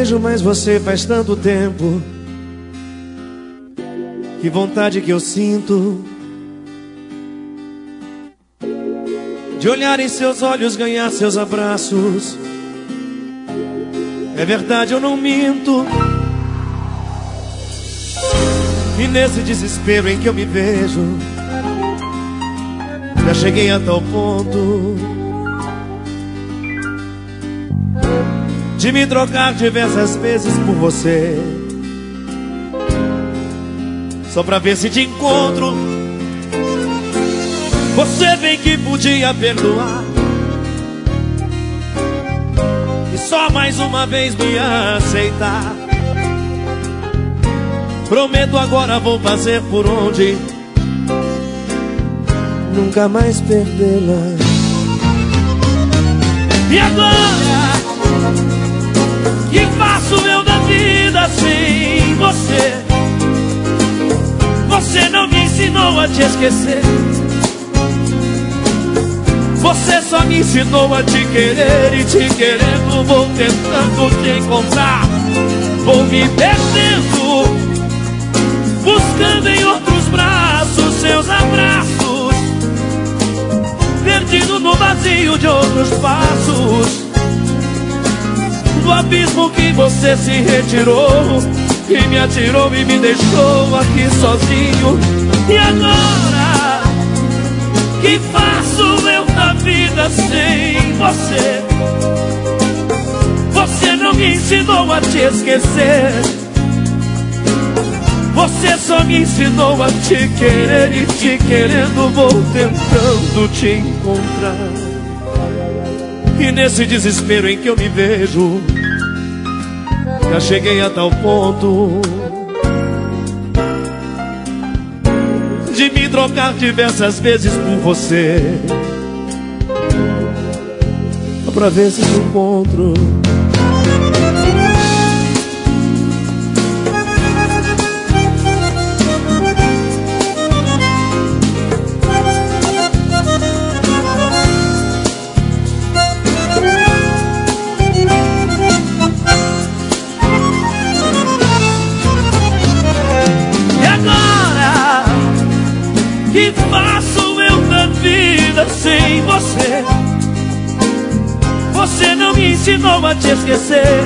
vejo mais você faz tanto tempo. Que vontade que eu sinto de olhar em seus olhos, ganhar seus abraços. É verdade, eu não minto. E nesse desespero em que eu me vejo, já cheguei a tal ponto de me trocar diversas vezes por você, só pra ver se te encontro. Você bem que podia perdoar e só mais uma vez me aceitar. Prometo agora vou fazer por onde nunca mais perdê-la. E agora, que faço eu da vida sem você? Você não me ensinou a te esquecer. Você só me ensinou a te querer, e te querendo vou tentando te encontrar. Vou me perdendo, buscando em outros braços seus abraços, perdido no vazio de outros passos, do abismo que você se retirou e me atirou e me deixou aqui sozinho. E agora, que faço eu da vida sem você? Você não me ensinou a te esquecer. Você só me ensinou a te querer, e te querendo vou tentando te encontrar. E nesse desespero em que eu me vejo, já cheguei a tal ponto de me trocar diversas vezes por você, só pra ver se te encontro. Que faço eu da vida sem você? Você não me ensinou a te esquecer.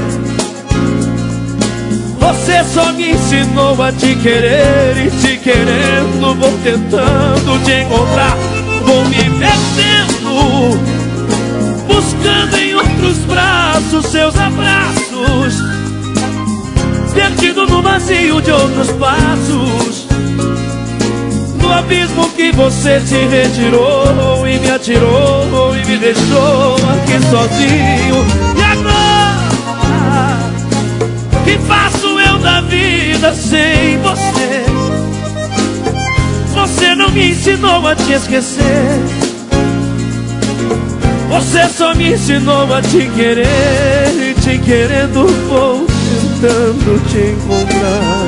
Você só me ensinou a te querer, e te querendo vou tentando te encontrar. Vou me perdendo, buscando em outros braços seus abraços, perdido no vazio de outros passos, do abismo que você se retirou e me atirou e me deixou aqui sozinho. E agora, que faço eu da vida sem você? Você não me ensinou a te esquecer. Você só me ensinou a te querer, e te querendo vou tentando te encontrar.